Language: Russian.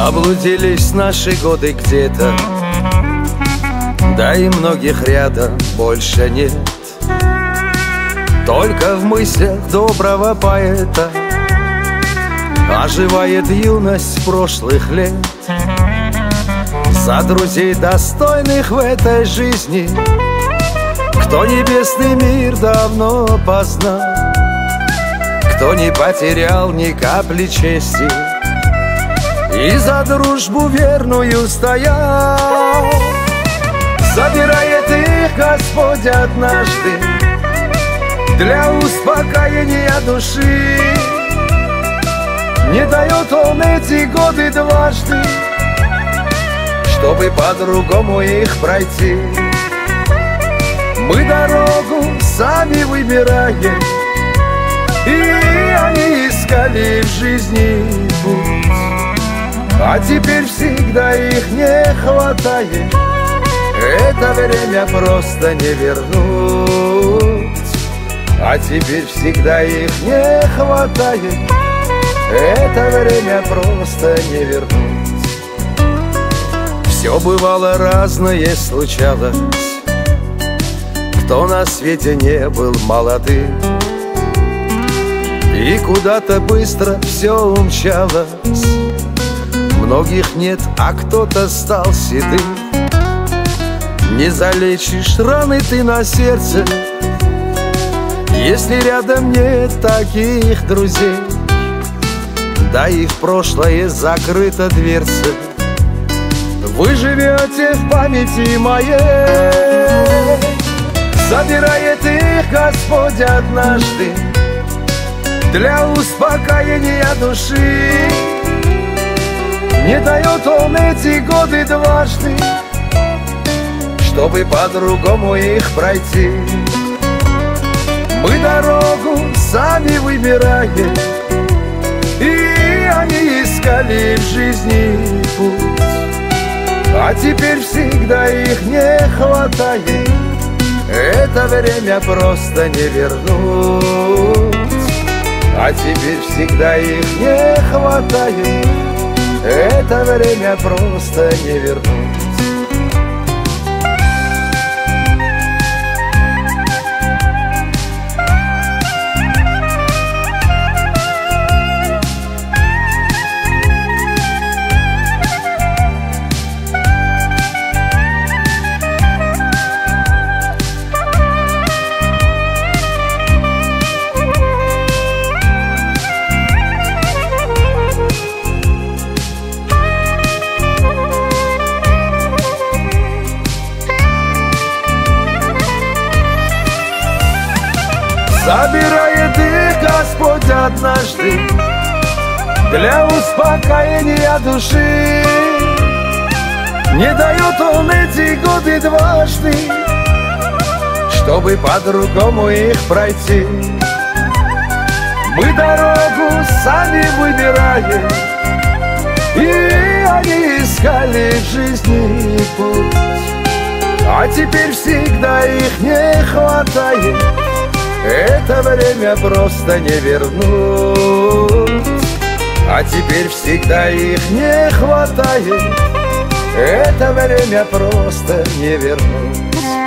Заблудились наши годы где-то, да и многих рядом больше нет. Только в мыслях доброго поэта оживает юность прошлых лет. За друзей, достойных в этой жизни, кто небесный мир давно познал, кто не потерял ни капли чести и за дружбу верную стоял. Забирает их Господь однажды для успокоения души. Не дает Он эти годы дважды, чтобы по-другому их пройти. Мы дорогу сами выбираем, и они искали в жизни путь, а теперь всегда их не хватает. Это время просто не вернуть, а теперь всегда их не хватает. Это время просто не вернуть. Все бывало разное, случалось, кто на свете не был молодым, и куда-то быстро все умчалось. Многих нет, а кто-то стал седым. Не залечишь раны ты на сердце, если рядом нет таких друзей. Да и в прошлое закрыта дверца, вы живете в памяти моей. Забирает их Господь однажды для успокоения души. Не дает Он эти годы дважды, чтобы по-другому их пройти. Мы дорогу сами выбираем, и они искали в жизни путь, а теперь всегда их не хватает. Это время просто не вернуть, а теперь всегда их не хватает. Это время просто не вернуть. Забирает их Господь однажды для успокоения души. Не дает Он эти годы дважды, чтобы по-другому их пройти. Мы дорогу сами выбираем, и они искали в жизни путь, а теперь всегда их не хватает. Это время просто не вернуть, а теперь всегда их не хватает. Это время просто не вернуть.